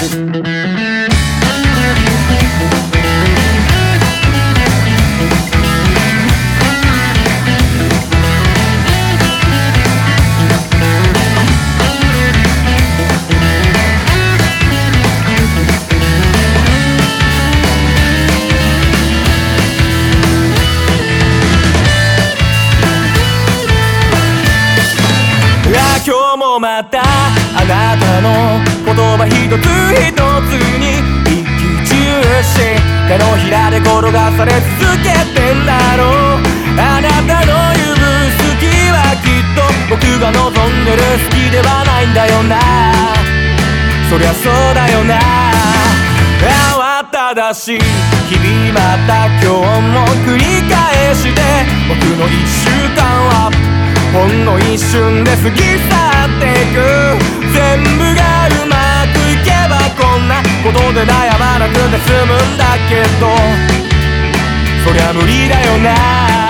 今日もまたあなたの言葉一つ一つに一喜一憂し手のひらで転がされ続けてんだろう。あなたの言う好きはきっと僕が望んでる好きではないんだよな。そりゃそうだよな。慌ただしい日々また今日も繰り返して僕の一週間はほんの一瞬で過ぎ去っていく。全部がうまくいけばこんなことで悩まなくて済むんだけどそりゃ無理だよな。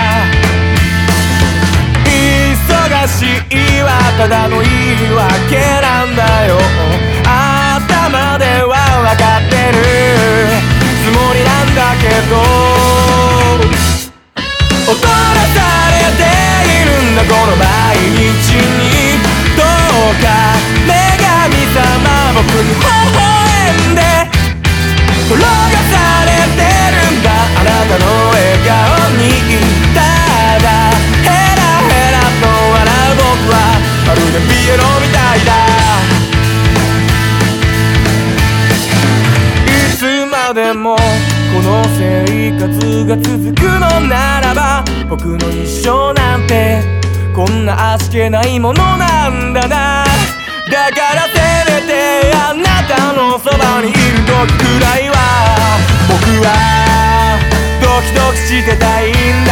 忙しいはただの言い訳なんだよ。頭では分かってるつもりなんだけど踊らされているんだこの毎日に。どうか女神様僕に微笑んで転がされてるんだあなたの笑顔に。ただヘラヘラと笑う僕はまるでピエロみたいだ。いつまでもこの生活が続くのならば僕の一生なんてこんな味気ないものなんだな。だからせめてあなたのそばにいる時くらいは僕はドキドキしてたいんだ。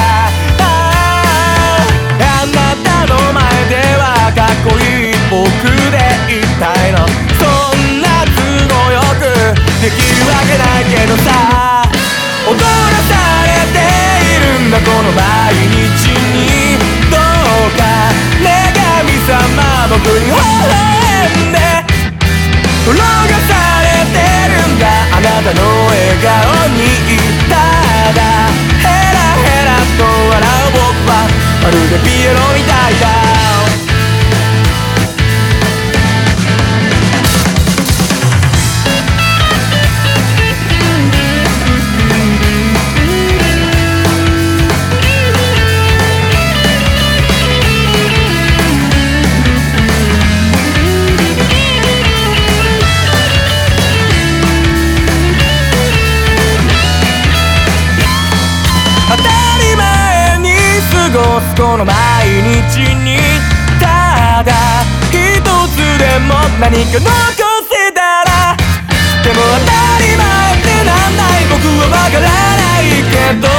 あなたの前ではかっこいい僕でいたいの。そんな都合よくできるわけないけどさ。踊らされているんだこの毎日に。どうか女神様僕に微笑んで転がされてるんだあなたの笑顔に。ただヘラヘラと笑う僕はまるでピエロみたいだ。この毎日にただ一つでも何か残せたら。でも当たり前ってなんない僕はわからないけど